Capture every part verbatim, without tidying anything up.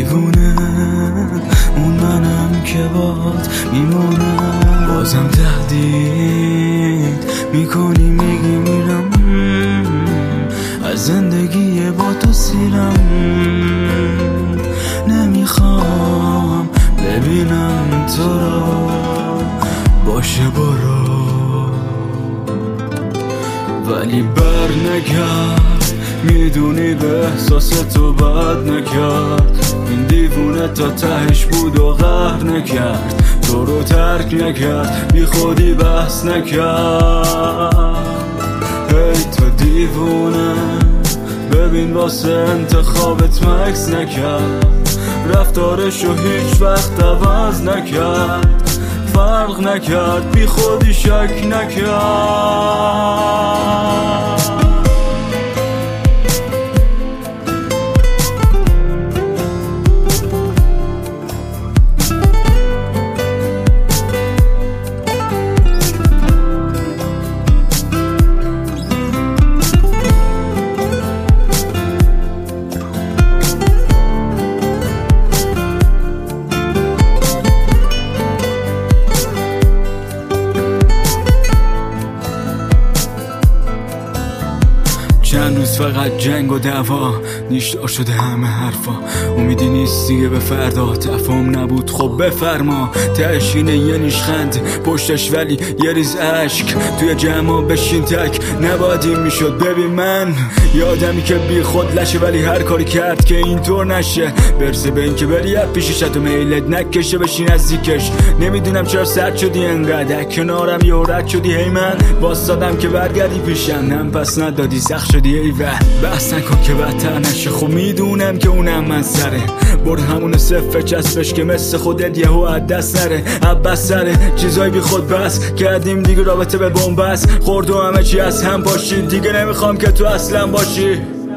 دیوونه اون منم که باد میمونم. بازم تهدید میکنی میگی میرم، از زندگی با تو سیرم. نمیخوام ببینم تو رو، باشه برو. ولی بر نگرد، میدونی به احساس تو بد نکرد. این دیوونه تا تهش بود و قهر نکرد، تو رو ترک نکرد، بی خودی بحث نکرد. هی تو دیوونه ببین واسه انتخابت مکس نکرد، رفتارشو هیچ وقت عوض نکرد، فرق نکرد، بی خودی شک نکرد. چند روز فقط جنگ و دعوا، نیشدار شده همه حرفا. امیدی نیست دیگه به فردا، تفاهم نبود خب بفرما. تهش اینه یه نیشخند پشتش ولی یه ریز عشق توی جمع بشین تک. نباید این میشد، ببین من یه آدمی که بی خود لشه، ولی هر کاری کرد که اینطور نشه. برسه به این که بری از پیشش و میلت نکشه بشین نزدیکش. نمیدونم چرا سرد شدی انقدر، کنارم یه رد شدی. هی من واسدادم که برگردی پیشم، نم پس ندادی سخت شدی. ای و بحث نکن که بدتر نشه، خب میدونم که اونم من سره. برد همون صفر چسبش که مثل خودت یهو از دست نره. عباس سره چیزای بی خود بس کردیم دیگه، رابطه به بنبست خورد و همه چی از هم باشی. دیگه نمیخوام که تو اصلا باشی.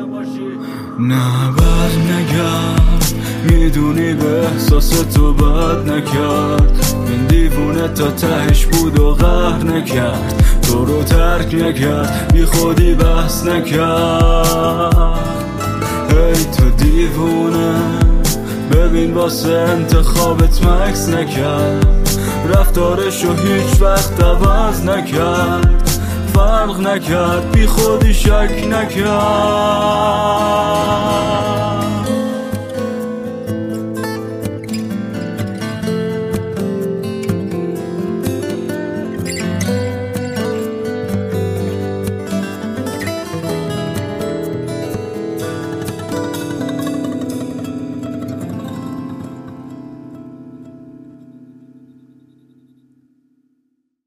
نه بر نگرد، میدونی به احساس تو بد نکرد. این دیوونه تا تهش بود و قهر نکرد، تو رو ترک نکرد، بی خودی بحث نکرد. هی تو دیوونه ببین واسه انتخابت مکس نکرد، رفتارشو هیچ وقت عوض نکرد، فرق نکرد، بی خودی شک نکرد.